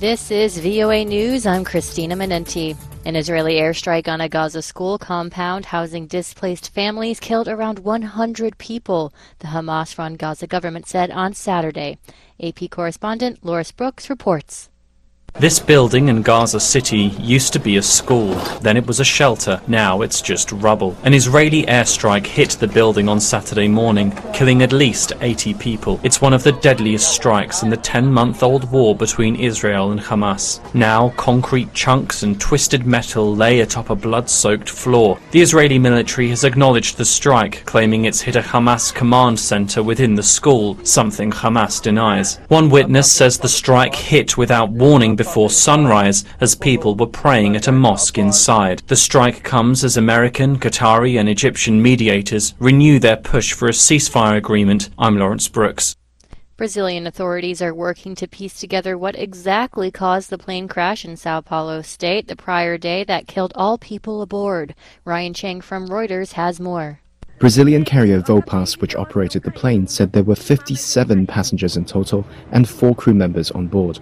This is VOA News. I'm Christina Menenti. An Israeli airstrike on a Gaza school compound housing displaced families killed around 100 people, the Hamas-run Gaza government said on Saturday. AP correspondent Loris Brooks reports. This building in Gaza City used to be a school, then it was a shelter, now it's just rubble. An Israeli airstrike hit the building on Saturday morning, killing at least 80 people. It's one of the deadliest strikes in the 10-month-old war between Israel and Hamas. Now, concrete chunks and twisted metal lay atop a blood-soaked floor. The Israeli military has acknowledged the strike, claiming it's hit a Hamas command center within the school, something Hamas denies. One witness says the strike hit without warning before sunrise as people were praying at a mosque inside. The strike comes as American, Qatari and Egyptian mediators renew their push for a ceasefire agreement. I'm Lawrence Brooks. Brazilian authorities are working to piece together what exactly caused the plane crash in Sao Paulo state the prior day that killed all people aboard. Ryan Chang from Reuters has more. Brazilian carrier Vopas, which operated the plane, said there were 57 passengers in total and 4 crew members on board.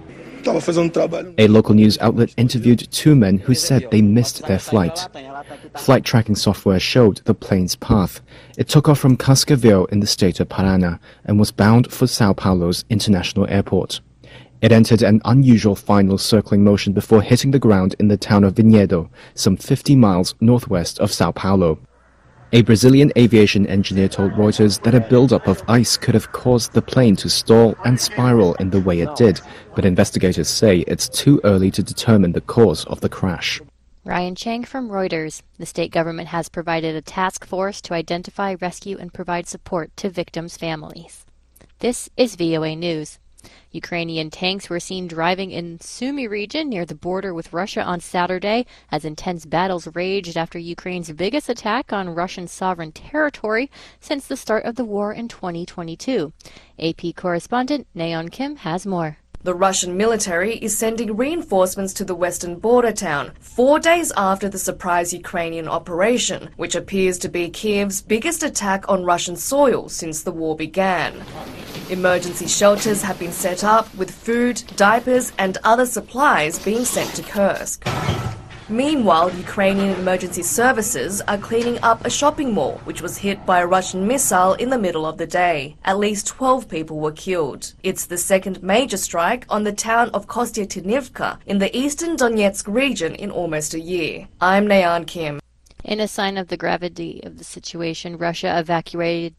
A local news outlet interviewed 2 men who said they missed their flight. Flight tracking software showed the plane's path. It took off from Cascavel in the state of Paraná and was bound for Sao Paulo's international airport. It entered an unusual final circling motion before hitting the ground in the town of Vinhedo, some 50 miles northwest of Sao Paulo. A Brazilian aviation engineer told Reuters that a buildup of ice could have caused the plane to stall and spiral in the way it did, but investigators say it's too early to determine the cause of the crash. Ryan Chang from Reuters. The state government has provided a task force to identify, rescue, and provide support to victims' families. This is VOA News. Ukrainian tanks were seen driving in Sumy region near the border with Russia on Saturday as intense battles raged after Ukraine's biggest attack on Russian sovereign territory since the start of the war in 2022. AP correspondent Nayeon Kim has more. The Russian military is sending reinforcements to the western border town 4 days after the surprise Ukrainian operation, which appears to be Kyiv's biggest attack on Russian soil since the war began. Emergency shelters have been set up with food, diapers and other supplies being sent to Kursk. Meanwhile, Ukrainian emergency services are cleaning up a shopping mall which was hit by a Russian missile in the middle of the day. At least 12 people were killed. It's the second major strike on the town of Kostyantynivka in the eastern Donetsk region in almost a year. I'm Nayeon Kim. In a sign of the gravity of the situation, Russia evacuated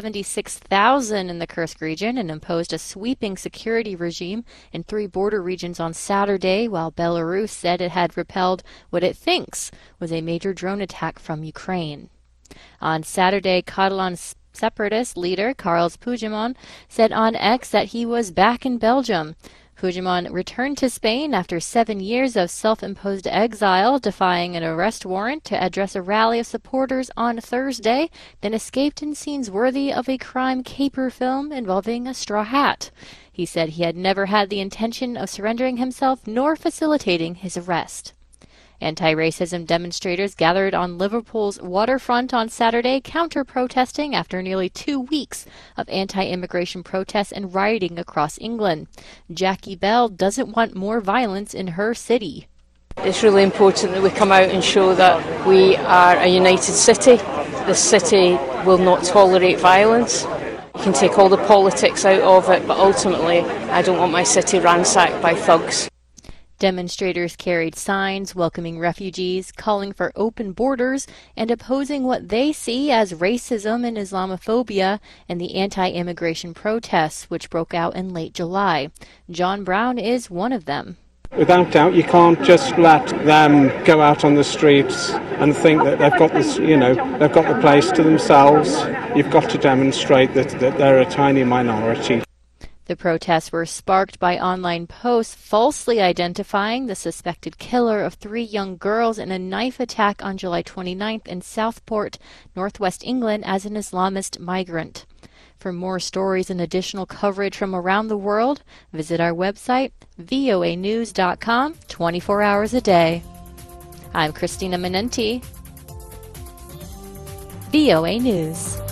76,000 in the Kursk region and imposed a sweeping security regime in 3 border regions on Saturday, while Belarus said it had repelled what it thinks was a major drone attack from Ukraine. On Saturday, Catalan separatist leader Carles Puigdemont said on X that he was back in Belgium. Puigdemont returned to Spain after 7 years of self-imposed exile, defying an arrest warrant to address a rally of supporters on Thursday, then escaped in scenes worthy of a crime caper film involving a straw hat. He said he had never had the intention of surrendering himself nor facilitating his arrest. Anti-racism demonstrators gathered on Liverpool's waterfront on Saturday, counter-protesting after nearly 2 weeks of anti-immigration protests and rioting across England. Jackie Bell doesn't want more violence in her city. It's really important that we come out and show that we are a united city. The city will not tolerate violence. You can take all the politics out of it, but ultimately I don't want my city ransacked by thugs. Demonstrators carried signs welcoming refugees, calling for open borders, and opposing what they see as racism and Islamophobia and the anti-immigration protests, which broke out in late July. John Brown is one of them. Without doubt, you can't just let them go out on the streets and think that they've got this, they've got the place to themselves. You've got to demonstrate that they're a tiny minority. The protests were sparked by online posts falsely identifying the suspected killer of 3 young girls in a knife attack on July 29th in Southport, northwest England, as an Islamist migrant. For more stories and additional coverage from around the world, visit our website, voanews.com, 24 hours a day. I'm Christina Menenti, VOA News.